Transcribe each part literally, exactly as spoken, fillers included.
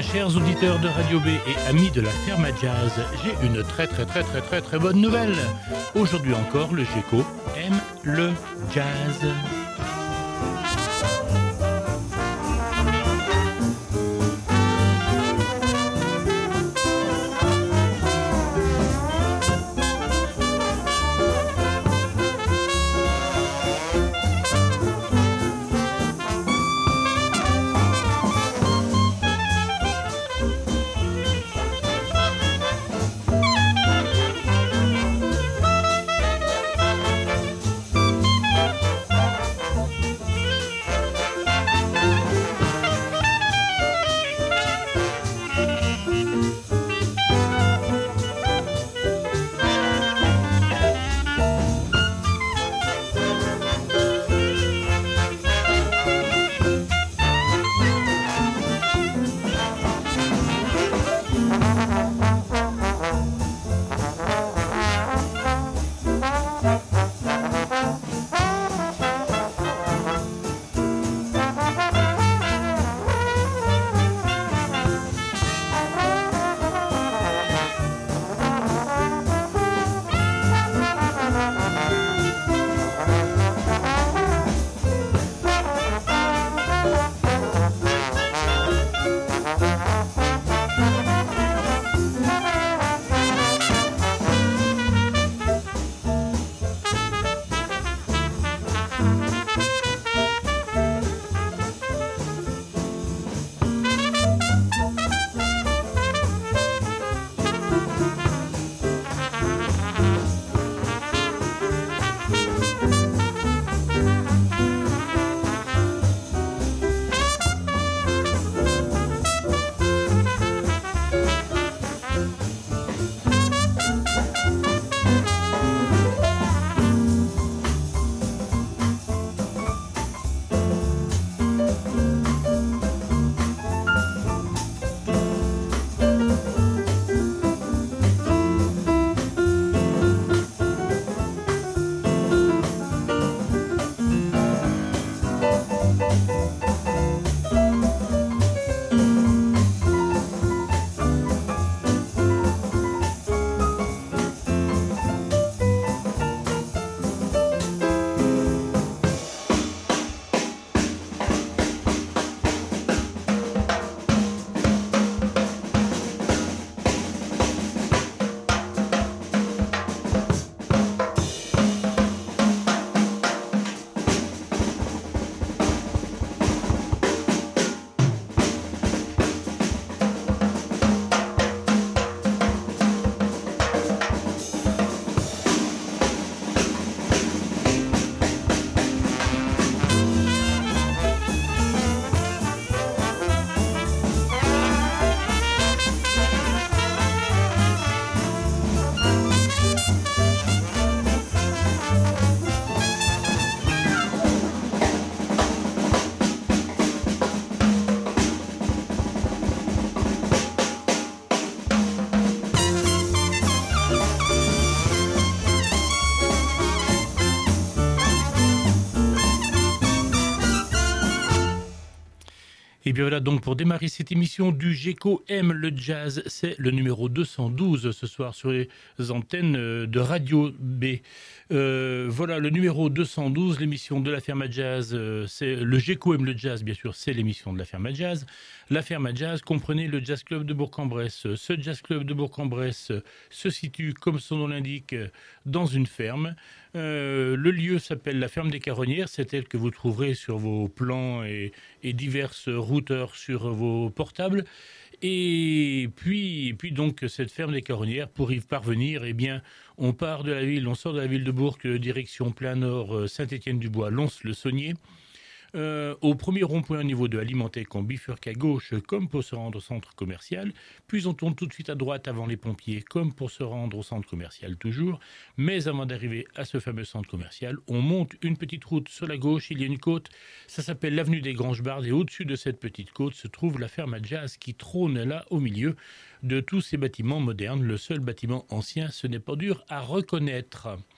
Chers auditeurs de Radio B et amis de la Ferme à Jazz, j'ai une très très très très très très bonne nouvelle. Aujourd'hui encore, le Géco aime le jazz. Et bien voilà, donc pour démarrer cette émission du Géco aime le jazz, c'est le numéro deux cent douze ce soir sur les antennes de Radio B. Euh, voilà, le numéro deux cent douze, l'émission de la Ferme à Jazz, euh, c'est le Géco aime le jazz, bien sûr, c'est l'émission de la Ferme à Jazz. La Ferme à Jazz, comprenez le Jazz Club de Bourg-en-Bresse. Ce Jazz Club de Bourg-en-Bresse se situe, comme son nom l'indique, dans une ferme. Euh, le lieu s'appelle la Ferme des Caronnières, c'est elle que vous trouverez sur vos plans et, et diverses routeurs sur vos portables. Et puis, et puis donc cette Ferme des Caronnières, pour y parvenir, eh bien, on part de la ville, on sort de la ville de Bourg, direction plein nord, Saint-Étienne-du-Bois, Lons-le-Saunier. Euh, au premier rond-point au niveau de Alimentec, on bifurque à gauche comme pour se rendre au centre commercial, puis on tourne tout de suite à droite avant les pompiers comme pour se rendre au centre commercial toujours, mais avant d'arriver à ce fameux centre commercial, on monte une petite route sur la gauche, il y a une côte, ça s'appelle l'avenue des Granges-Bardes et au-dessus de cette petite côte se trouve la ferme à jazz qui trône là au milieu de tous ces bâtiments modernes. Le seul bâtiment ancien, ce n'est pas dur à reconnaître.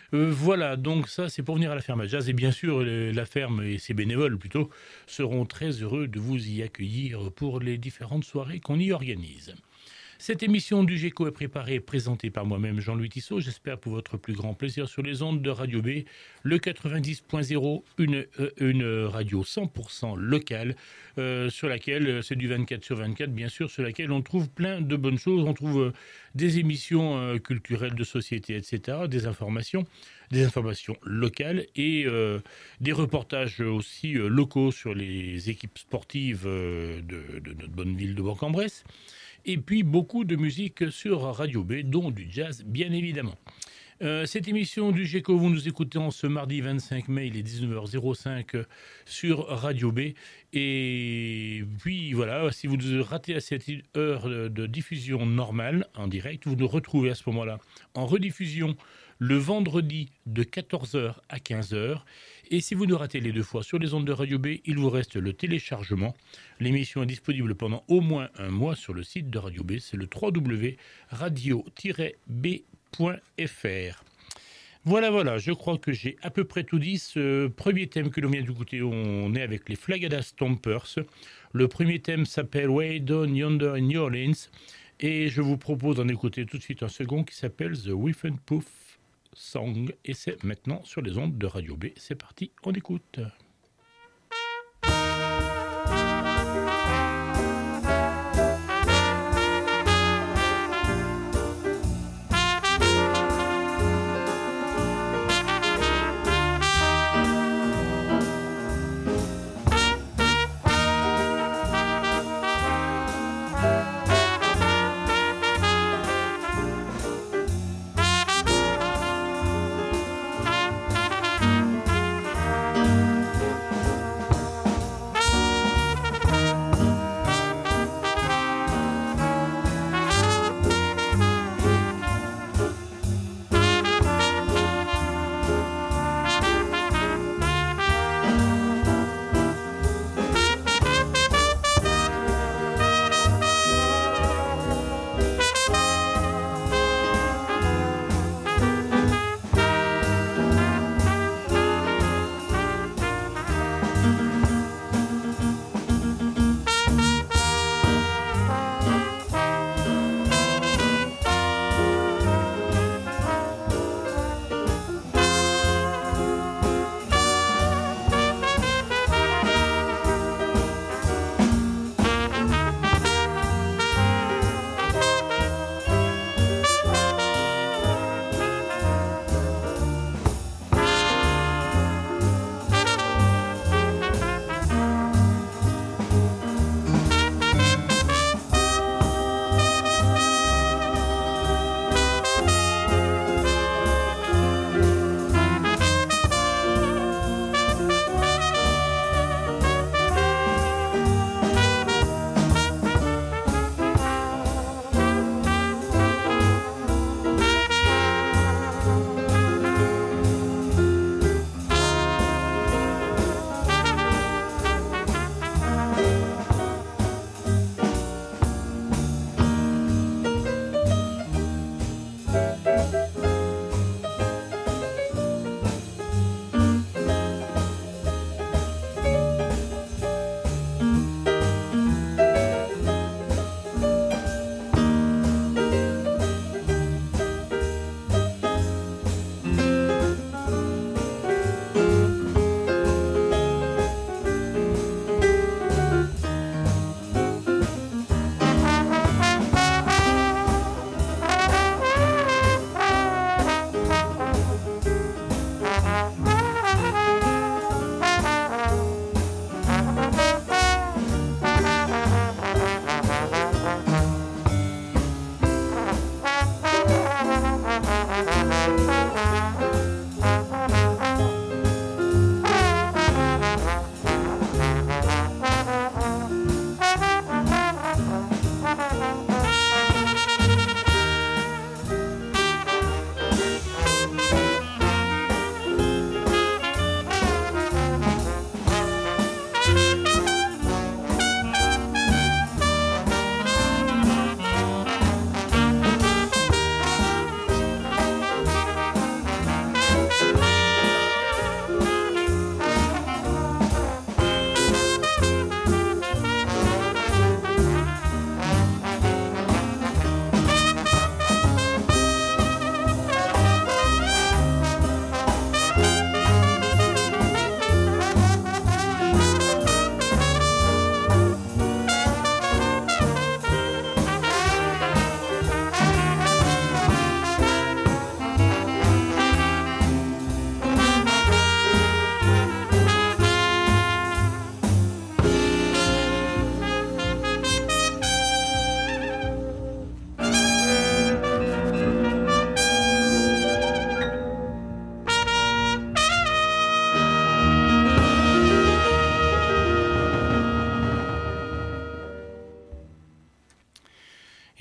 Euh, voilà, donc ça c'est pour venir à la ferme à jazz. Et bien sûr, le- la ferme et ses bénévoles plutôt seront très heureux de vous y accueillir pour les différentes soirées qu'on y organise. Cette émission du GECO est préparée et présentée par moi-même, Jean-Louis Tissot. J'espère pour votre plus grand plaisir sur les ondes de Radio B, le quatre-vingt-dix point zéro, une, euh, une radio cent pour cent locale, euh, sur laquelle, euh, c'est du vingt-quatre sur vingt-quatre, bien sûr, sur laquelle on trouve plein de bonnes choses. On trouve euh, des émissions euh, culturelles de société, et cetera, des informations, des informations locales et euh, des reportages aussi euh, locaux sur les équipes sportives euh, de, de notre bonne ville de Bourg-en-Bresse. Et puis beaucoup de musique sur Radio B, dont du jazz, bien évidemment. Euh, cette émission du GECO, vous nous écoutez en ce mardi vingt-cinq mai, il est dix-neuf heures zéro cinq sur Radio B. Et puis voilà, si vous nous ratez à cette heure de, de diffusion normale, en direct, vous nous retrouvez à ce moment-là en rediffusion le vendredi de quatorze heures à quinze heures. Et si vous nous ratez les deux fois sur les ondes de Radio B, il vous reste le téléchargement. L'émission est disponible pendant au moins un mois sur le site de Radio B, c'est le w w w point radio tiret b point f r. Voilà, voilà, je crois que j'ai à peu près tout dit. Ce premier thème que l'on vient d'écouter, on est avec les Flagada Stompers. Le premier thème s'appelle Way Down Yonder in New Orleans. Et je vous propose d'en écouter tout de suite un second qui s'appelle The Whiff and Poof Song. Et c'est maintenant sur les ondes de Radio B. C'est parti, on écoute.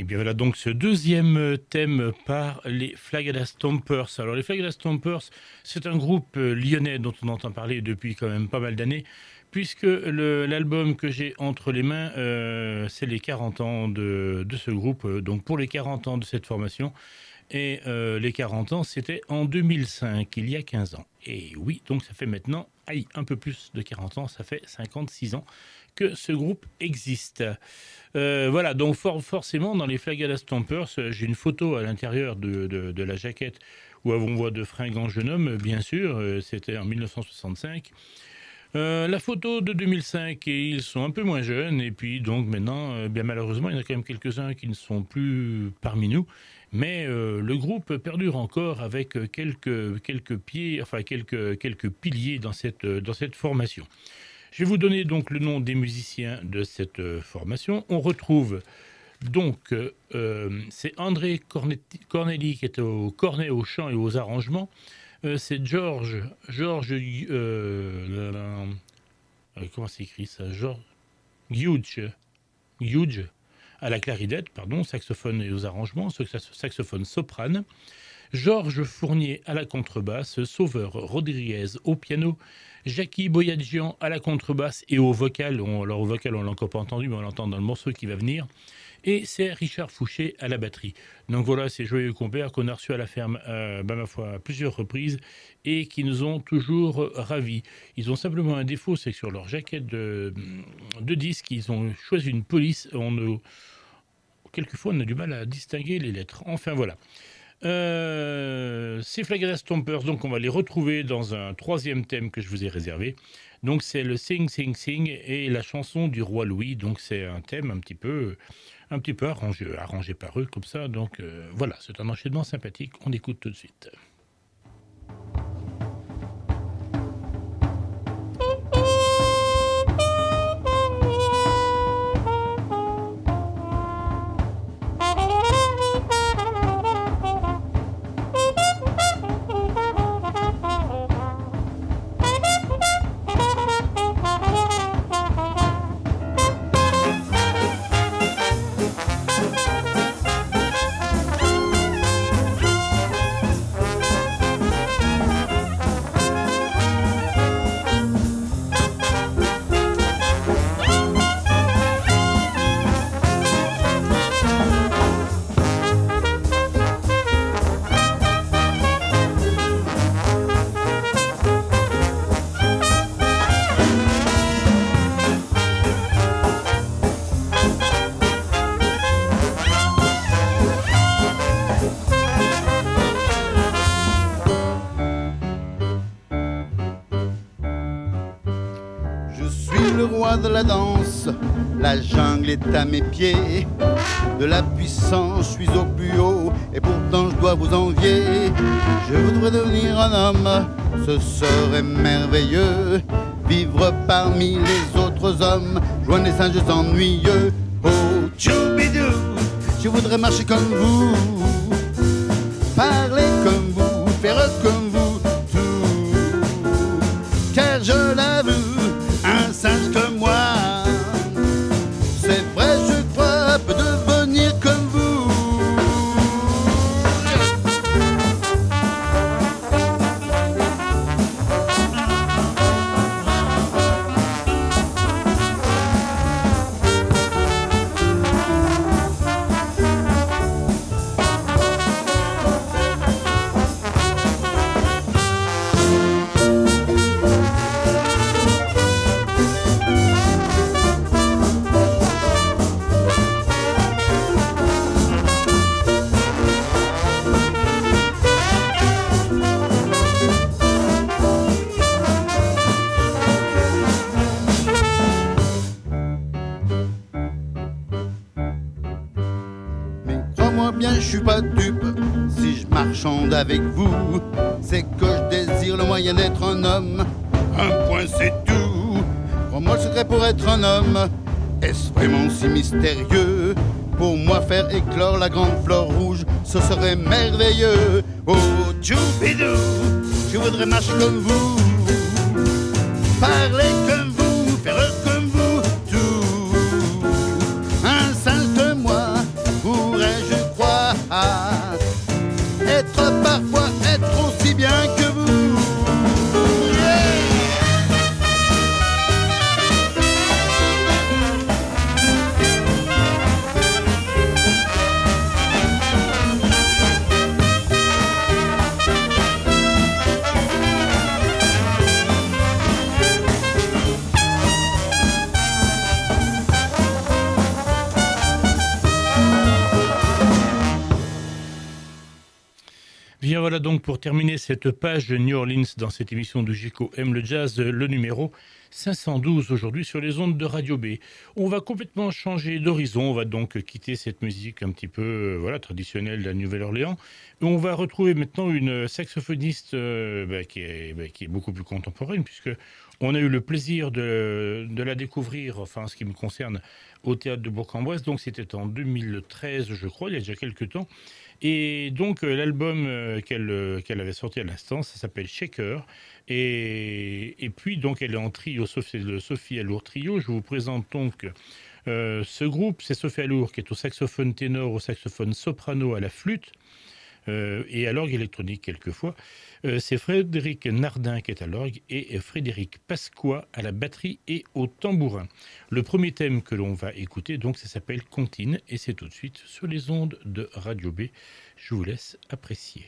bien voilà donc ce deuxième thème par les Flagada Stompers. Alors les Flagada Stompers, c'est un groupe lyonnais dont on entend parler depuis quand même pas mal d'années, puisque le, l'album que j'ai entre les mains, euh, c'est les quarante ans de, de ce groupe, donc pour les quarante ans de cette formation. Et euh, les quarante ans, c'était en deux mille cinq, il y a quinze ans. Et oui, donc ça fait maintenant, aïe, un peu plus de quarante ans, ça fait cinquante-six ans que ce groupe existe. Euh, voilà, donc for- forcément, dans les Flagada Stompers, j'ai une photo à l'intérieur de, de, de la jaquette où on voit de fringants jeunes hommes, bien sûr, euh, c'était en dix-neuf cent soixante-cinq. Euh, la photo de deux mille cinq, et ils sont un peu moins jeunes, et puis donc maintenant, euh, bien malheureusement, il y en a quand même quelques-uns qui ne sont plus parmi nous, mais euh, le groupe perdure encore avec quelques, quelques pieds, enfin quelques, quelques piliers dans cette, dans cette formation. Je vais vous donner donc le nom des musiciens de cette euh, formation. On retrouve donc, euh, c'est André Cornetti, Corneli qui est au cornet, au chant et aux arrangements. Euh, c'est George, George, euh, là, là, euh, comment s'écrit ça, George Huge, Huge à la clarinette, pardon, saxophone et aux arrangements, saxophone soprane. Georges Fournier à la contrebasse, Sauveur Rodriguez au piano, Jackie Boyadjian à la contrebasse et au vocal. On, alors au vocal, on l'a encore pas entendu, mais on l'entend dans le morceau qui va venir. Et c'est Richard Fouché à la batterie. Donc voilà, ces joyeux compères qu'on a reçus à la ferme, euh, ben ma foi, à plusieurs reprises et qui nous ont toujours ravis. Ils ont simplement un défaut, c'est que sur leur jaquette de, de disque, ils ont choisi une police. On ne, quelquefois, on a du mal à distinguer les lettres. Enfin voilà. Euh, ces Flagada Stompers, donc on va les retrouver dans un troisième thème que je vous ai réservé. Donc c'est le Sing Sing Sing et la chanson du roi Louis. Donc c'est un thème un petit peu, un petit peu arrangé, arrangé par eux comme ça. Donc euh, voilà, c'est un enchaînement sympathique. On écoute tout de suite. De la danse, la jungle est à mes pieds. De la puissance, je suis au plus haut, et pourtant je dois vous envier. Je voudrais devenir un homme, ce serait merveilleux. Vivre parmi les autres hommes, joindre les singes ennuyeux. Oh, tchoubidou, je voudrais marcher comme vous, parler comme vous, faire comme vous, tout. Car je l'avoue, un singe comme moi, c'est vrai, je crois, peut devenir comme vous. Je suis pas dupe, si je marchande avec vous, c'est que je désire le moyen d'être un homme. Un point c'est tout. Crois-moi le secret pour être un homme. Est-ce vraiment si mystérieux? Pour moi faire éclore la grande fleur rouge, ce serait merveilleux. Oh tchoubidou, je voudrais marcher comme vous, parler comme vous, faire comme vous, tout. Un singe comme moi pourrait bien que vous. Yeah. Bien voilà donc pour terminer cette page de New Orleans dans cette émission de G E C O aime le jazz, le numéro cinq cent douze aujourd'hui sur les ondes de Radio B. On va complètement changer d'horizon, on va donc quitter cette musique un petit peu euh, voilà, traditionnelle de la Nouvelle-Orléans. Et on va retrouver maintenant une saxophoniste euh, bah, qui, est, bah, qui est beaucoup plus contemporaine puisque on a eu le plaisir de, de la découvrir, enfin en ce qui me concerne, au Théâtre de Bourg-en-Bresse. Donc c'était en deux mille treize je crois, il y a déjà quelques temps. Et donc euh, l'album euh, qu'elle, euh, qu'elle avait sorti à l'instant, ça s'appelle Shaker. Et, et puis donc elle est en trio, c'est le Sophie Alour Trio. Je vous présente donc euh, ce groupe, c'est Sophie Alour qui est au saxophone ténor, au saxophone soprano, à la flûte euh, et à l'orgue électronique quelquefois. Euh, c'est Frédéric Nardin qui est à l'orgue et Frédéric Pasqua à la batterie et au tambourin. Le premier thème que l'on va écouter, donc, ça s'appelle Contine et c'est tout de suite sur les ondes de Radio B. Je vous laisse apprécier.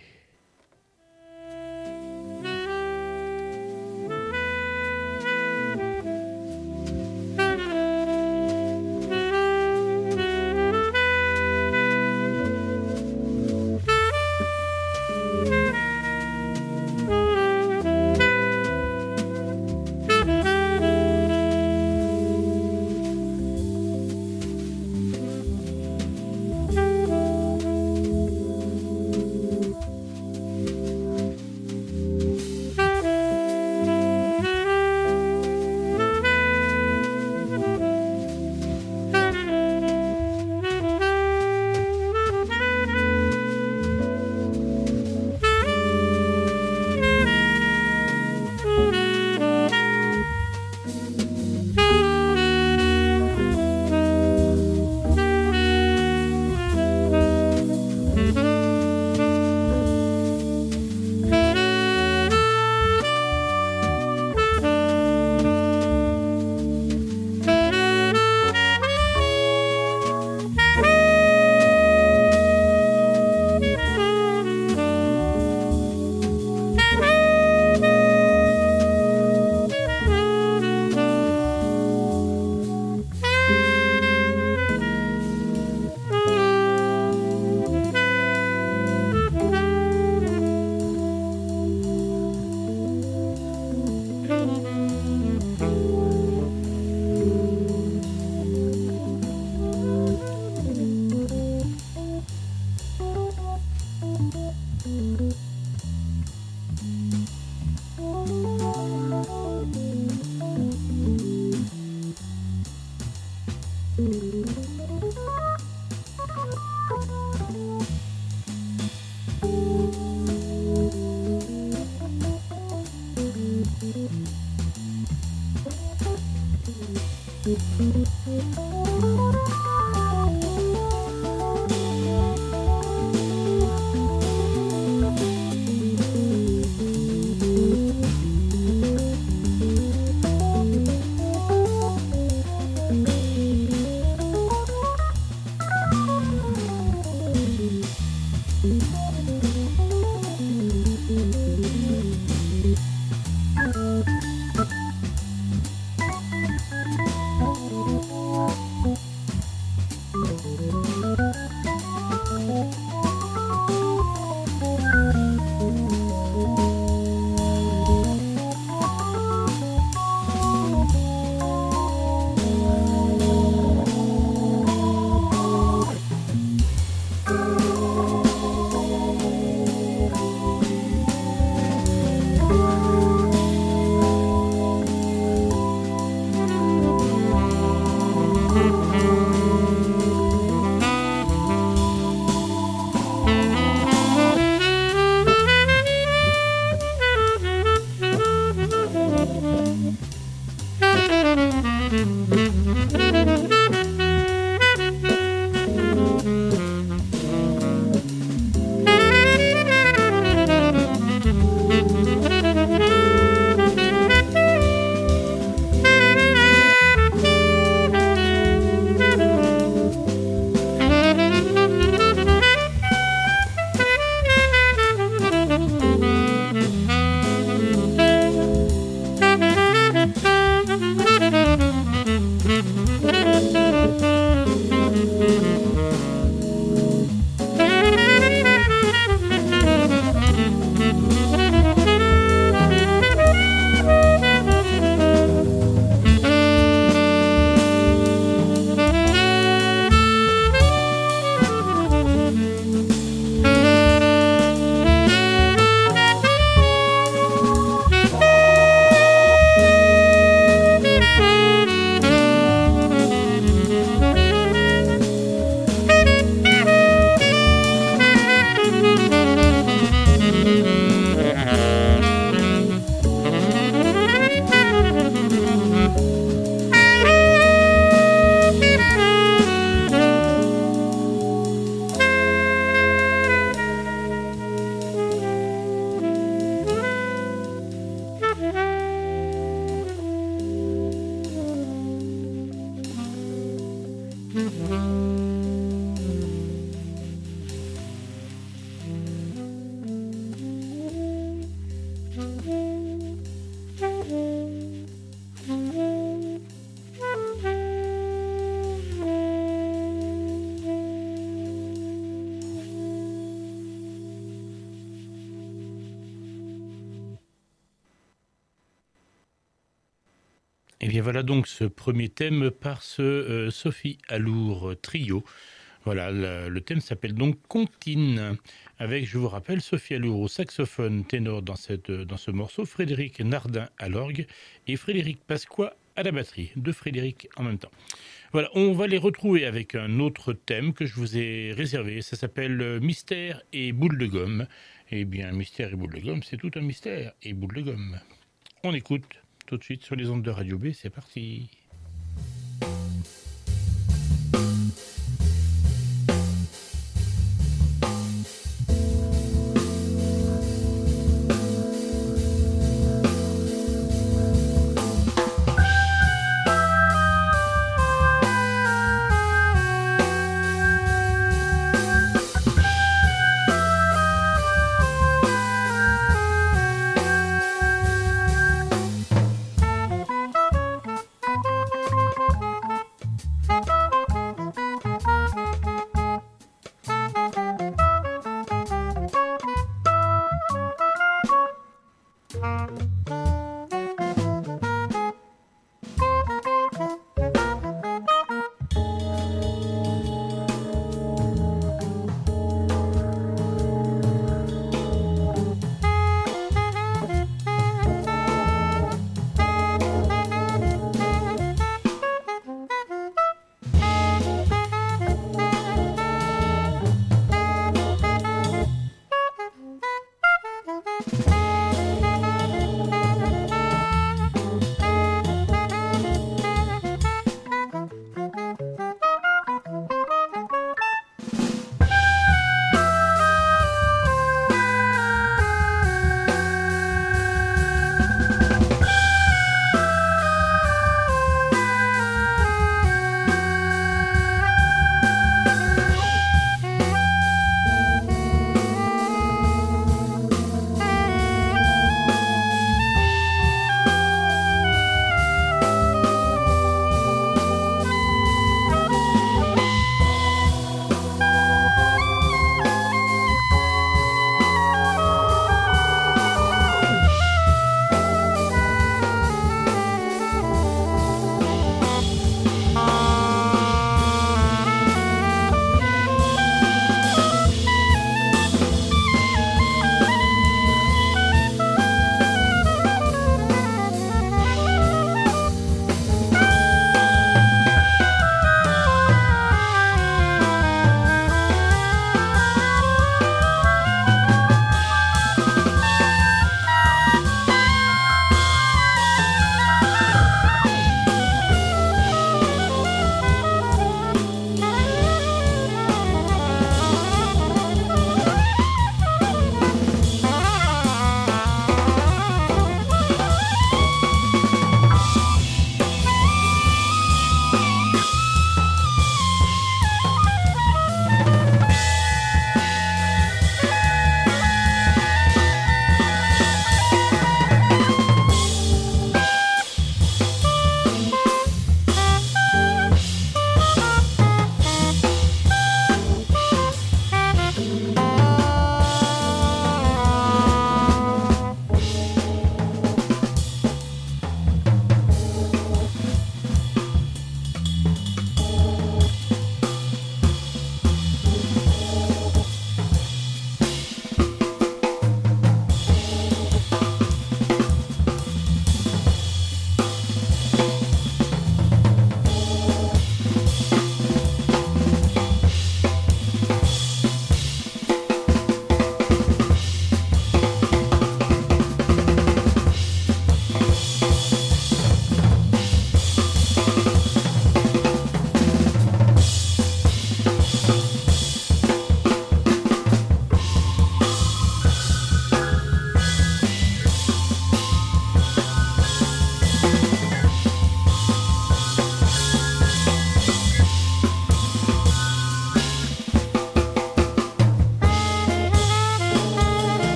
Et bien voilà donc ce premier thème par ce euh, Sophie Alour Trio. Voilà, le, le thème s'appelle donc Comptine, avec, je vous rappelle, Sophie Alour au saxophone ténor dans, cette, dans ce morceau, Frédéric Nardin à l'orgue et Frédéric Pasqua à la batterie, deux Frédéric en même temps. Voilà, on va les retrouver avec un autre thème que je vous ai réservé, ça s'appelle Mystère et boule de gomme. Eh bien, Mystère et boule de gomme, c'est tout un mystère et boule de gomme. On écoute tout de suite sur les ondes de Radio B, c'est parti.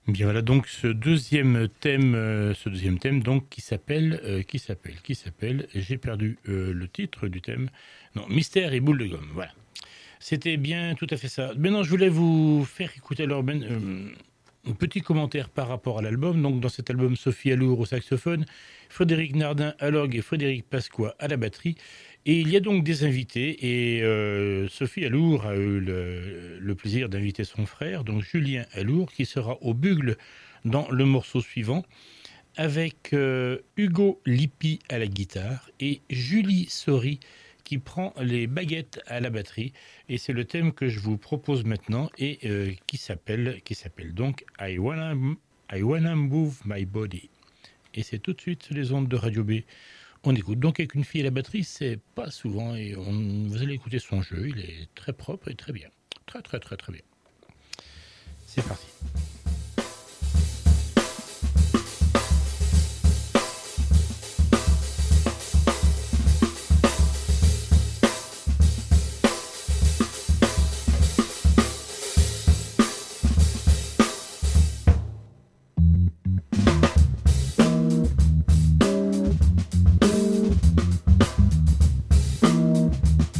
Bien voilà donc ce deuxième thème, euh, ce deuxième thème donc qui s'appelle, euh, qui s'appelle, qui s'appelle, j'ai perdu euh, le titre du thème, non, Mystère et boule de gomme, voilà. C'était bien tout à fait ça. Maintenant je voulais vous faire écouter alors ben, euh, un petit commentaire par rapport à l'album. Donc dans cet album, Sophie Allour au saxophone, Frédéric Nardin à l'orgue et Frédéric Pasqua à la batterie. Et il y a donc des invités et euh, Sophie Allour a eu le, le plaisir d'inviter son frère, donc Julien Allour, qui sera au bugle dans le morceau suivant, avec euh, Hugo Lippi à la guitare et Julie Sori qui prend les baguettes à la batterie. Et c'est le thème que je vous propose maintenant et euh, qui s'appelle qui s'appelle donc I Wanna, I Wanna Move My Body. Et c'est tout de suite sur les ondes de Radio B. On écoute donc avec une fille à la batterie, c'est pas souvent, et on, vous allez écouter son jeu, il est très propre et très bien. Très très très très bien. C'est parti.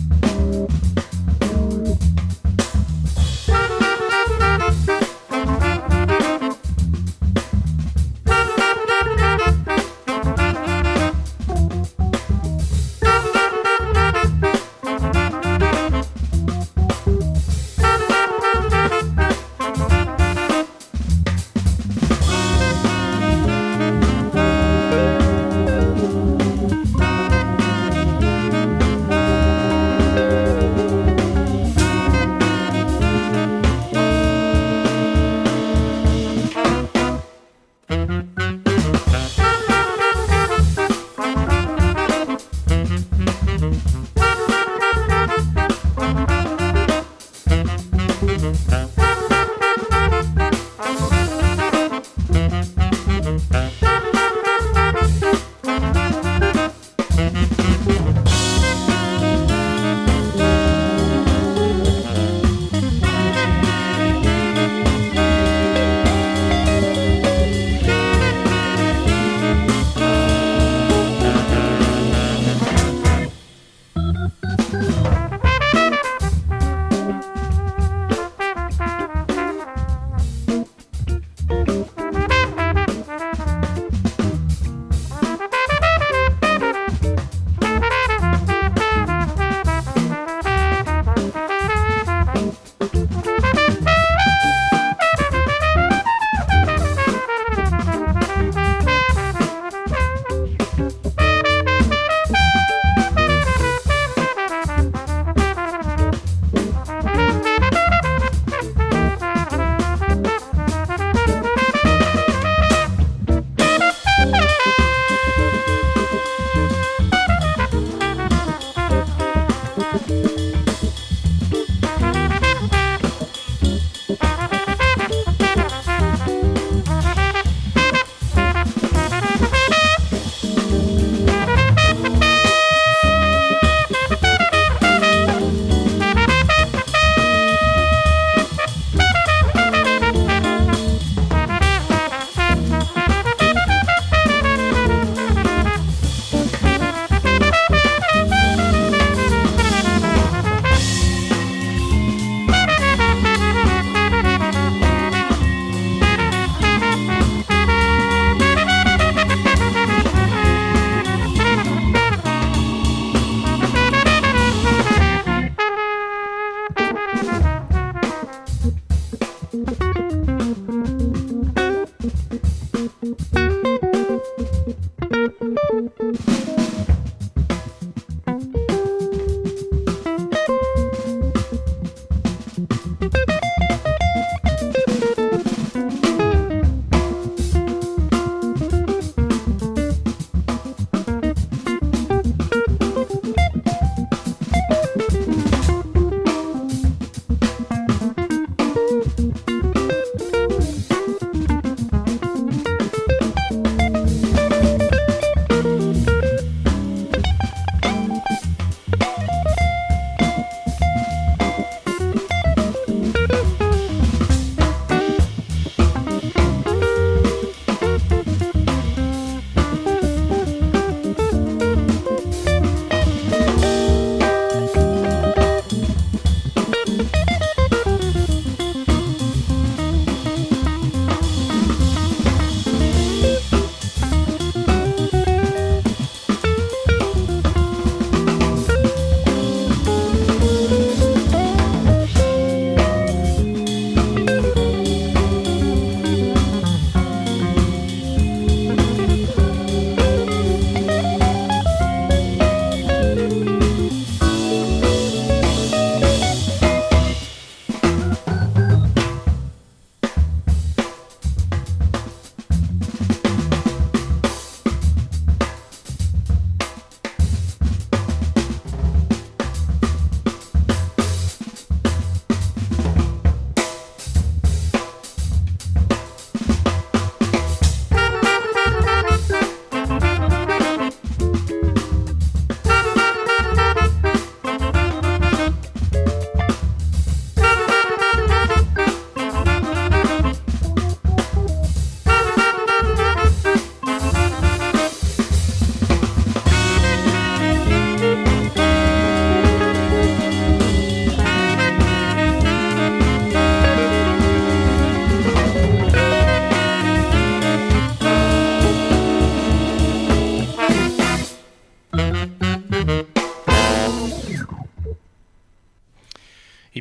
Thank you.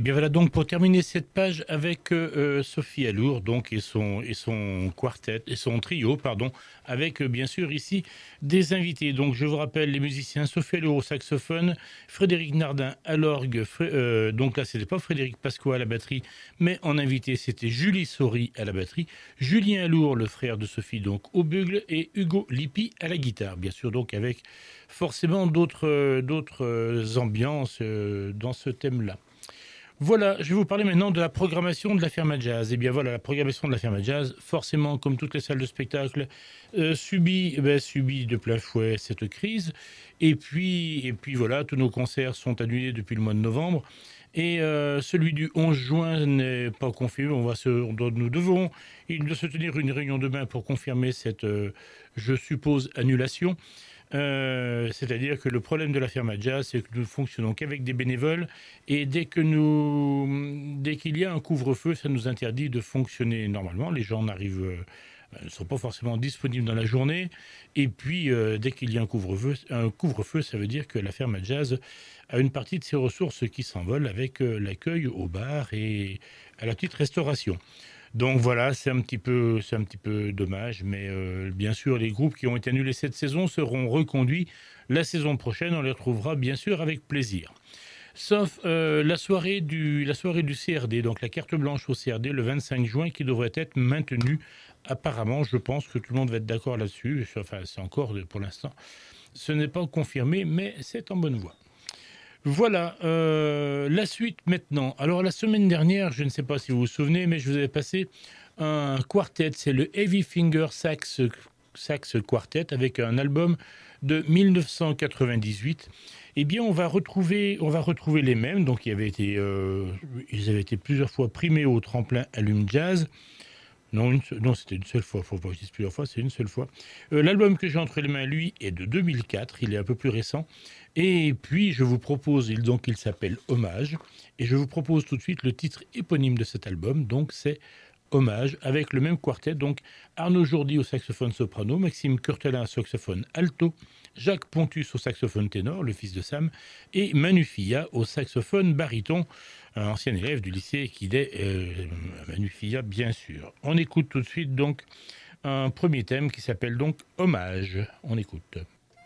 bien voilà donc pour terminer cette page avec euh, Sophie Allour donc et son et son quartet et son trio pardon avec euh, bien sûr ici des invités. Donc je vous rappelle les musiciens Sophie Allour au saxophone, Frédéric Nardin à l'orgue, Fré, euh, donc là c'était pas Frédéric Pasqua à la batterie, mais en invité c'était Julie Saury à la batterie, Julien Allour le frère de Sophie donc au bugle et Hugo Lippi à la guitare. Bien sûr donc avec forcément d'autres euh, d'autres euh, ambiances euh, dans ce thème-là. Voilà, je vais vous parler maintenant de la programmation de la Ferme à Jazz. Eh bien voilà, la programmation de la Ferme à Jazz, forcément, comme toutes les salles de spectacle, euh, subit, eh bien, subit de plein fouet cette crise. Et puis, et puis voilà, tous nos concerts sont annulés depuis le mois de novembre. Et euh, celui du onze juin n'est pas confirmé. On va se, on doit, nous devons, il doit se tenir une réunion demain pour confirmer cette, euh, je suppose, annulation. Euh, c'est-à-dire que le problème de la Ferme à Jazz, c'est que nous ne fonctionnons qu'avec des bénévoles et dès que nous, dès qu'il y a un couvre-feu, ça nous interdit de fonctionner normalement. Les gens n'arrivent, euh, ne sont pas forcément disponibles dans la journée. Et puis, euh, dès qu'il y a un couvre-feu, un couvre-feu, ça veut dire que la Ferme à Jazz a une partie de ses ressources qui s'envolent avec euh, l'accueil au bar et à la petite restauration. Donc voilà, c'est un petit peu, c'est un petit peu dommage, mais euh, bien sûr, les groupes qui ont été annulés cette saison seront reconduits la saison prochaine. On les retrouvera bien sûr avec plaisir. Sauf euh, la soirée du, la soirée du C R D, donc la carte blanche au C R D le vingt-cinq juin, qui devrait être maintenue. Apparemment, je pense que tout le monde va être d'accord là-dessus. Enfin, c'est encore pour l'instant, ce n'est pas confirmé, mais c'est en bonne voie. Voilà, euh, la suite maintenant. Alors la semaine dernière, je ne sais pas si vous vous souvenez, mais je vous avais passé un quartet, c'est le Heavy Finger Sax, Sax Quartet, avec un album de mille neuf cent quatre-vingt-dix-huit. Eh bien, on va retrouver, on va retrouver les mêmes, donc ils avaient été, euh, ils avaient été plusieurs fois primés au tremplin Allume Jazz. Non, une, non, c'était une seule fois. Il ne faut pas dire plusieurs fois, c'est une seule fois. Euh, l'album que j'ai entre les mains, lui, est de deux mille quatre. Il est un peu plus récent. Et puis, je vous propose, donc, il s'appelle Hommage. Et je vous propose tout de suite le titre éponyme de cet album. Donc, c'est Hommage, avec le même quartet. Donc, Arnaud Jourdi au saxophone soprano, Maxime Curtelin au saxophone alto, Jacques Pontus au saxophone ténor, le fils de Sam, et Manu Filla au saxophone baryton, un ancien élève du lycée qui est euh, Manu Filla, bien sûr. On écoute tout de suite donc un premier thème qui s'appelle donc Hommage. On écoute.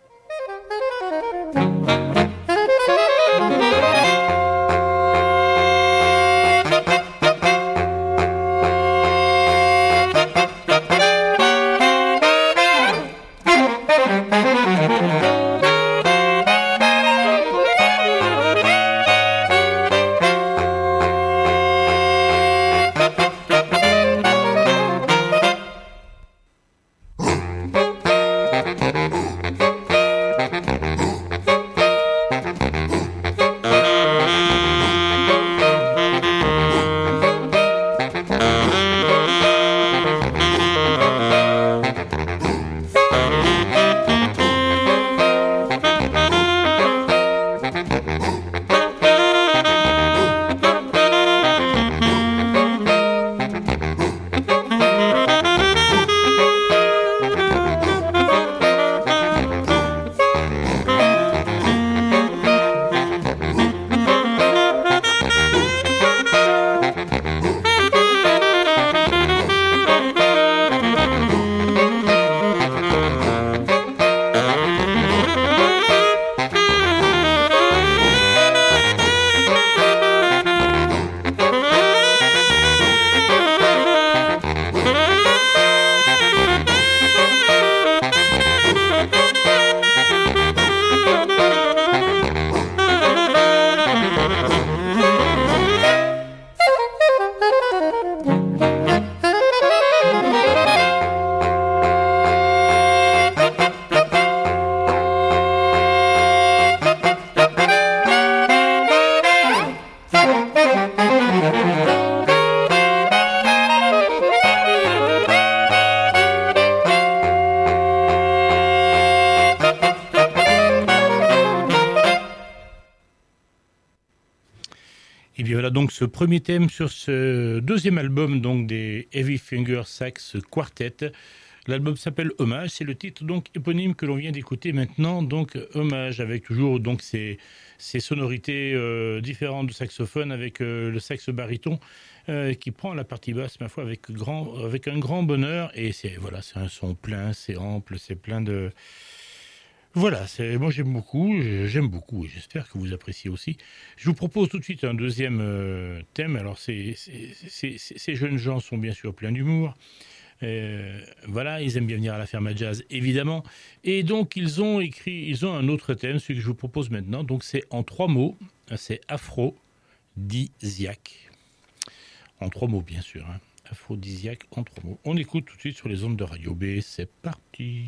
Et bien voilà donc ce premier thème sur ce deuxième album donc des Heavy Finger Sax Quartet. L'album s'appelle Hommage, c'est le titre donc éponyme que l'on vient d'écouter maintenant, donc Hommage, avec toujours donc ces, ces sonorités euh, différentes de saxophone, avec euh, le sax baryton euh, qui prend la partie basse, ma foi, avec, grand, avec un grand bonheur, et c'est, voilà, c'est un son plein, c'est ample, c'est plein de... Voilà, c'est, moi j'aime beaucoup, j'aime beaucoup, et j'espère que vous appréciez aussi. Je vous propose tout de suite un deuxième euh, thème. Alors, c'est, c'est, c'est, c'est, ces jeunes gens sont bien sûr pleins d'humour. Euh, voilà, ils aiment bien venir à la ferme à jazz, évidemment. Et donc, ils ont écrit, ils ont un autre thème, celui que je vous propose maintenant. Donc, c'est en trois mots, c'est aphrodisiaque. En trois mots, bien sûr. Hein. Aphrodisiaque en trois mots. On écoute tout de suite sur les ondes de Radio B. C'est parti.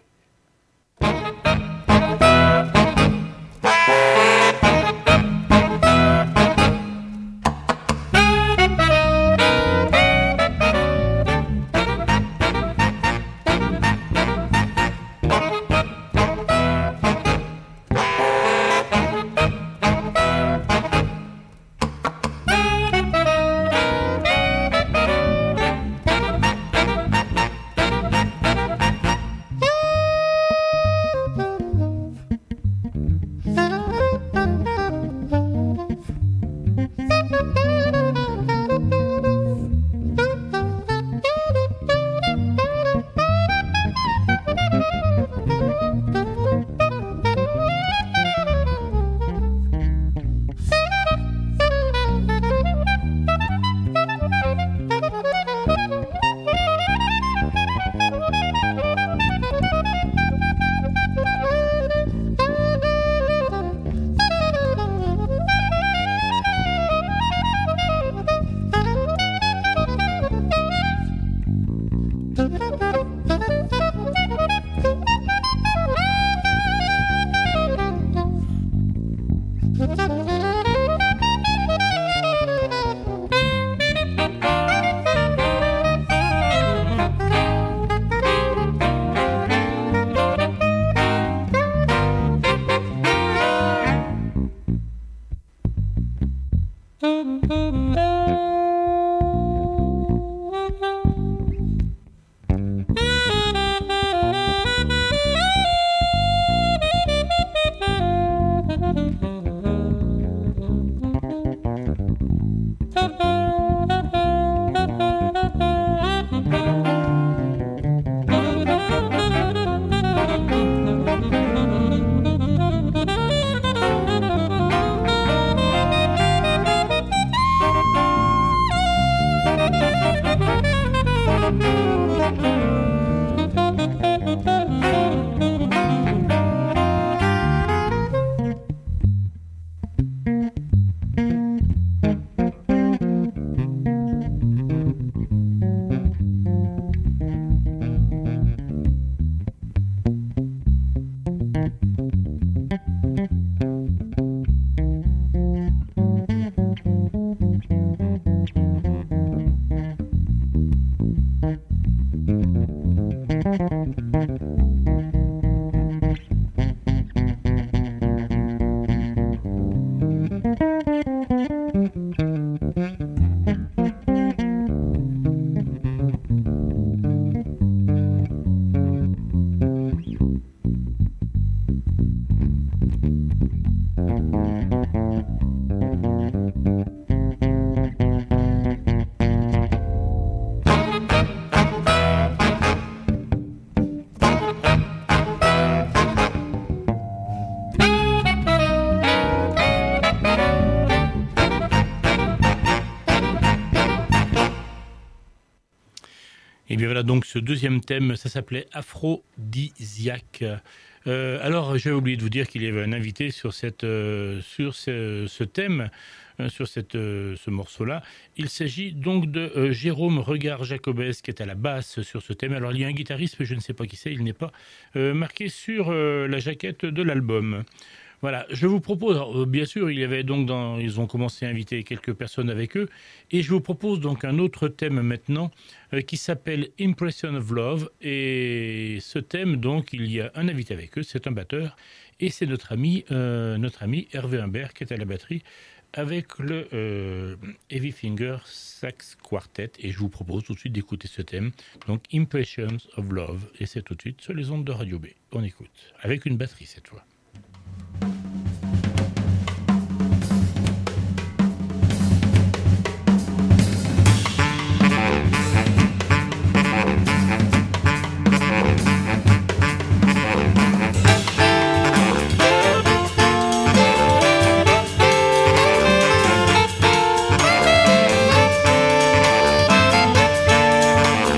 Et bien voilà, donc ce deuxième thème, ça s'appelait Aphrodisiaque. Euh, alors, j'ai oublié de vous dire qu'il y avait un invité sur, cette, euh, sur ce, ce thème, euh, sur cette, euh, ce morceau-là. Il s'agit donc de euh, Jérôme Regard-Jacobès, qui est à la basse sur ce thème. Alors, il y a un guitariste, mais je ne sais pas qui c'est, il n'est pas euh, marqué sur euh, la jaquette de l'album. Voilà, je vous propose, alors, bien sûr, il y avait donc dans, ils ont commencé à inviter quelques personnes avec eux, et je vous propose donc un autre thème maintenant euh, qui s'appelle Impression of Love, et ce thème, donc, il y a un invité avec eux, c'est un batteur, et c'est notre ami, euh, notre ami Hervé Humbert qui est à la batterie avec le euh, Heavy Finger Sax Quartet. Et je vous propose tout de suite d'écouter ce thème, donc Impressions of Love. Et c'est tout de suite sur les ondes de Radio B. On écoute, avec une batterie cette fois.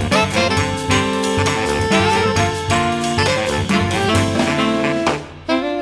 Thank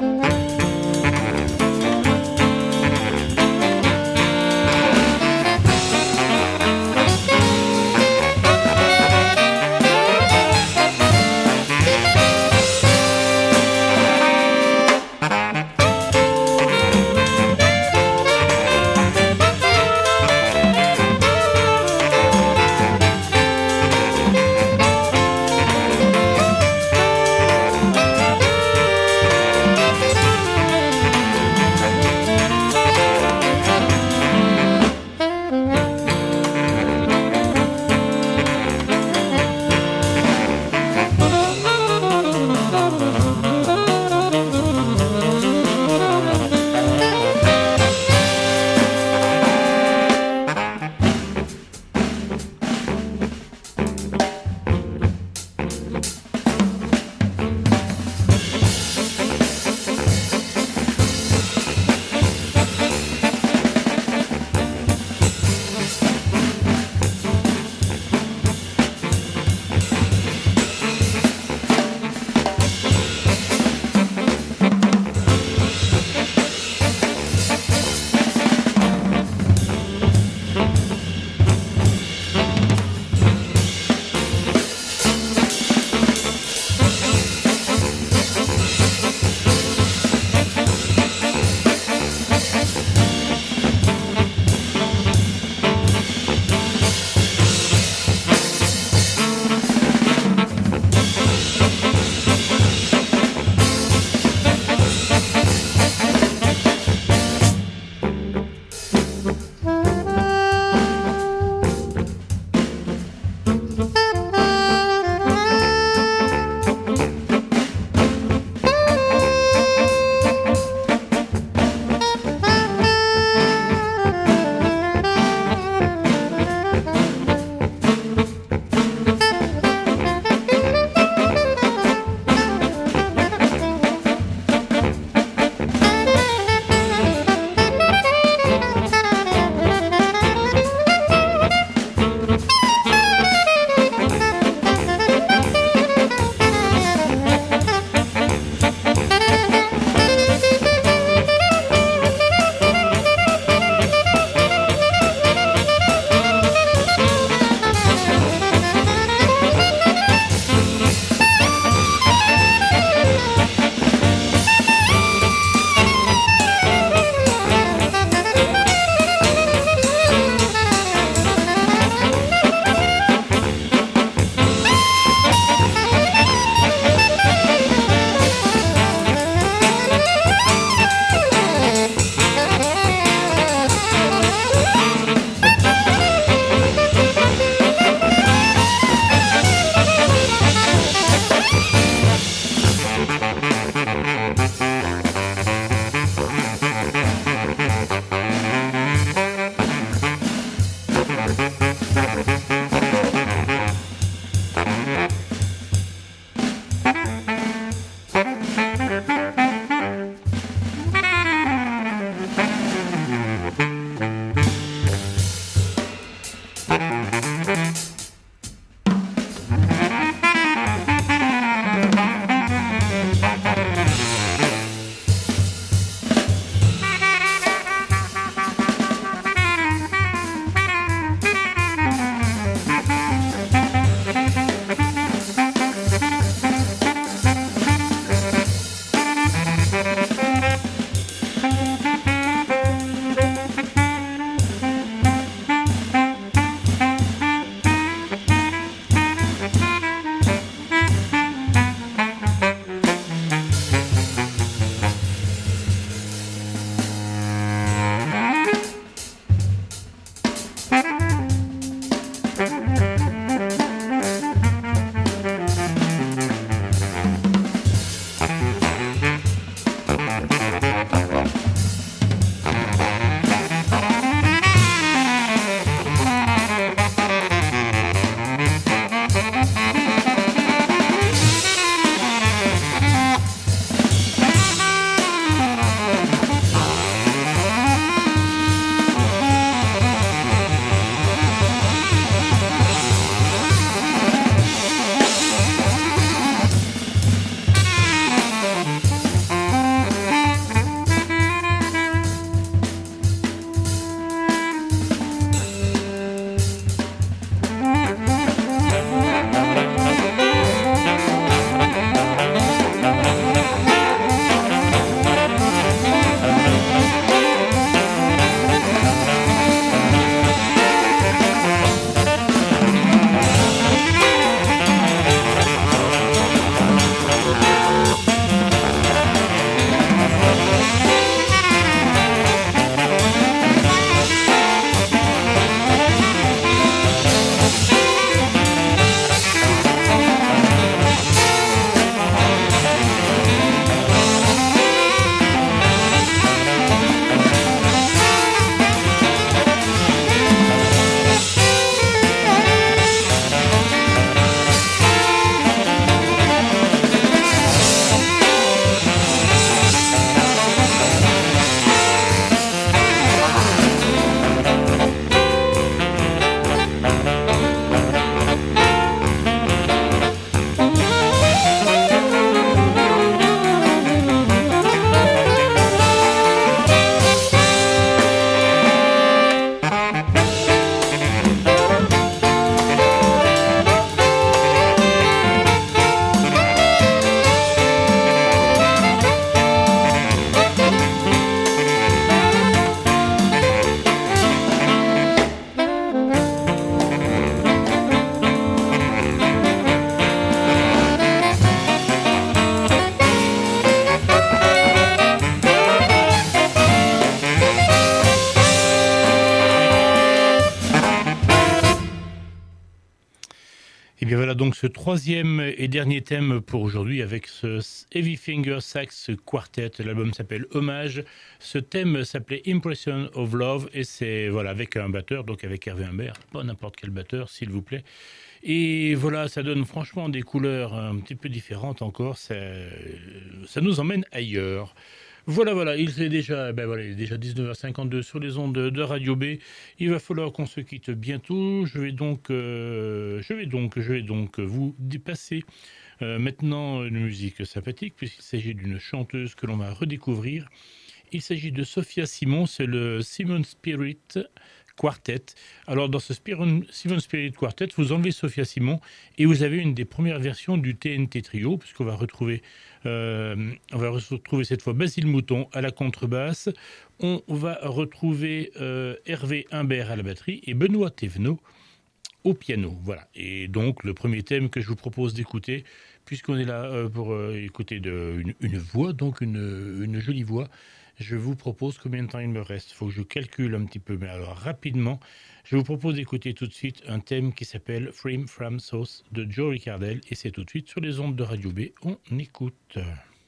donc ce troisième et dernier thème pour aujourd'hui avec ce Heavy Finger Sax Quartet. L'album s'appelle Hommage. Ce thème s'appelait Impression of Love et c'est voilà avec un batteur, donc avec Hervé Humbert, pas n'importe quel batteur s'il vous plaît. Et voilà, ça donne franchement des couleurs un petit peu différentes encore. Ça, ça nous emmène ailleurs. Voilà, voilà, il est déjà, ben voilà, il est déjà dix-neuf heures cinquante-deux sur les ondes de, de Radio B. Il va falloir qu'on se quitte bientôt. Je vais donc, euh, je vais donc, je vais donc vous passer euh, maintenant une musique sympathique puisqu'il s'agit d'une chanteuse que l'on va redécouvrir. Il s'agit de Sophia Simon, c'est le Simon Spirit Quartet. Alors dans ce Simon Spirit Quartet, vous enlevez Sophia Simon et vous avez une des premières versions du T N T Trio, puisqu'on va retrouver, euh, on va retrouver cette fois Basile Mouton à la contrebasse, on va retrouver euh, Hervé Humbert à la batterie et Benoît Thévenot au piano. Voilà. Et donc le premier thème que je vous propose d'écouter, puisqu'on est là euh, pour euh, écouter de, une, une voix, donc une, une jolie voix. Je vous propose combien de temps il me reste. Il faut que je calcule un petit peu. Mais alors, rapidement, je vous propose d'écouter tout de suite un thème qui s'appelle Frame from Sauce de Joe Ricardel. Et c'est tout de suite sur les ondes de Radio B. On écoute.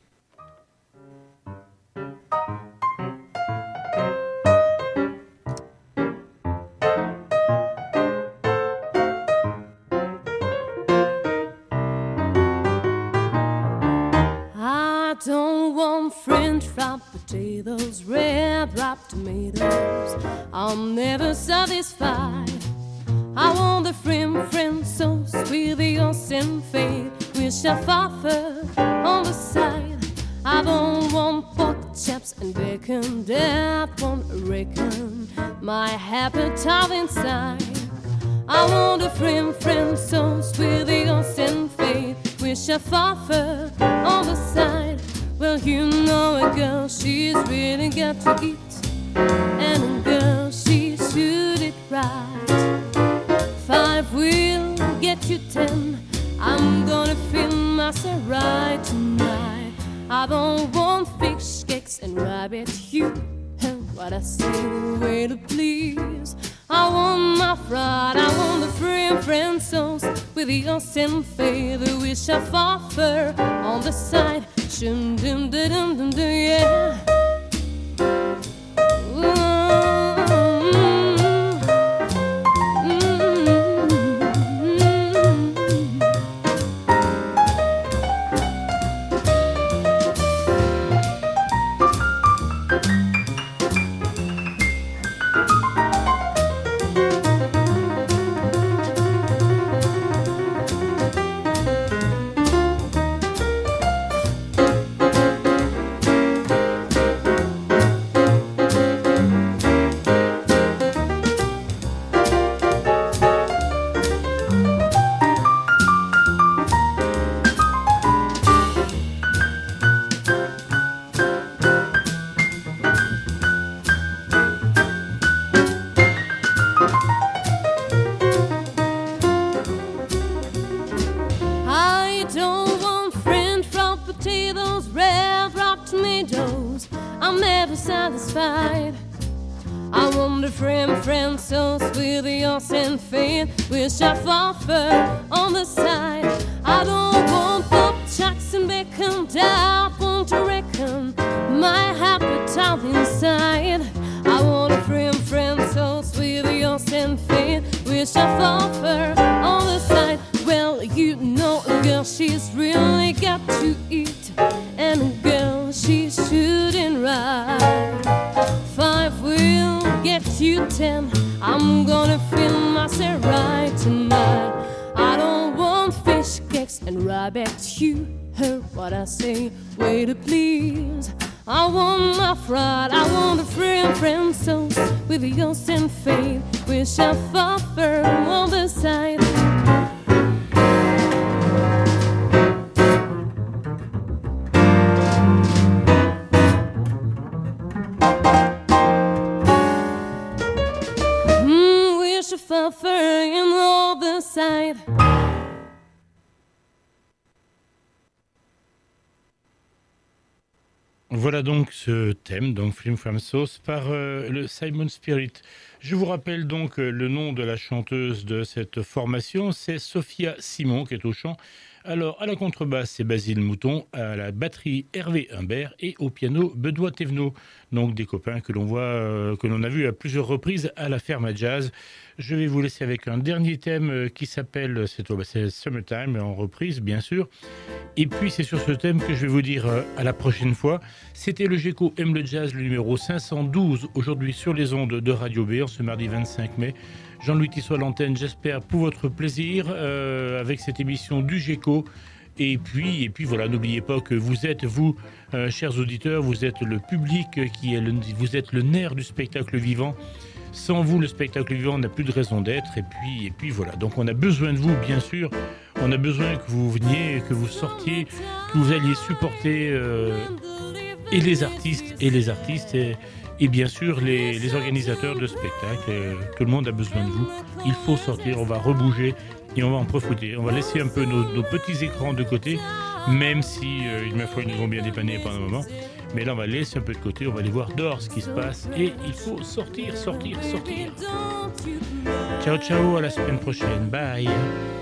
French fried potatoes, red ripe tomatoes, I'm never satisfied. I want the frim frim sauce with the ocean fade, with shafaffer on the side. I don't want pork chops and bacon, that won't reckon my appetite inside. I want the frim frim sauce with the ocean fade, with shafaffer on the side. Well, you know a girl, she's really got to eat, and a girl, she should it right. Five will get you ten, I'm gonna feel myself right tonight. I don't want fish cakes and rabbit, you heard what I say, way to please. I want my fried, I want the friend friend sauce with the ocean feather, wish I offer on the side. Shum dum dum dum dum dum, yeah. Wish I offer on the side. I don't want pork chops and bacon, I want to reckon my appetite inside. I want a friend, friend sauce with yours and fade. Wish I offer on the side. Well, you know a girl, she's really got to eat, and a girl, she shouldn't ride. Five will get you ten, I'm gonna feel myself right tonight. I don't want fish cakes and rabbit, you heard what I say, way to please. I want my fried, I want a friend, friend sauce with yours and fade, wish I offer on the side. Suffering on the side. Voilà donc ce thème, donc Flim Flam Sauce, par euh, le Simon Spirit. Je vous rappelle donc euh, le nom de la chanteuse de cette formation, c'est Sophia Simon qui est au chant. Alors à la contrebasse, c'est Basile Mouton, à la batterie Hervé Humbert et au piano Benoît Thévenot. Donc des copains que l'on voit, euh, que l'on a vu à plusieurs reprises à la ferme à jazz. Je vais vous laisser avec un dernier thème euh, qui s'appelle, c'est, oh, bah, c'est Summertime, en reprise bien sûr. Et puis c'est sur ce thème que je vais vous dire euh, à la prochaine fois. C'était le Géco aime le jazz, le numéro cinq cent douze, aujourd'hui sur les ondes de Radio B, en ce mardi vingt-cinq mai. Jean-Louis Tissot à l'antenne, j'espère pour votre plaisir euh, avec cette émission du Géco. Et puis, et puis voilà, n'oubliez pas que vous êtes, vous, euh, chers auditeurs, vous êtes le public qui est le, vous êtes le nerf du spectacle vivant. Sans vous, le spectacle vivant n'a plus de raison d'être. Et puis, et puis voilà. Donc, on a besoin de vous, bien sûr. On a besoin que vous veniez, que vous sortiez, que vous alliez supporter euh, et les artistes et les artistes et, et bien sûr les, les organisateurs de spectacles. Euh, tout le monde a besoin de vous. Il faut sortir. On va rebouger et on va en profiter. On va laisser un peu nos, nos petits écrans de côté, même si euh, il me faut ils nous ont bien dépanné pendant un moment. Mais là, on va laisser un peu de côté, on va aller voir dehors ce qui se passe. Et il faut sortir, sortir, sortir. Ciao, ciao, à la semaine prochaine. Bye.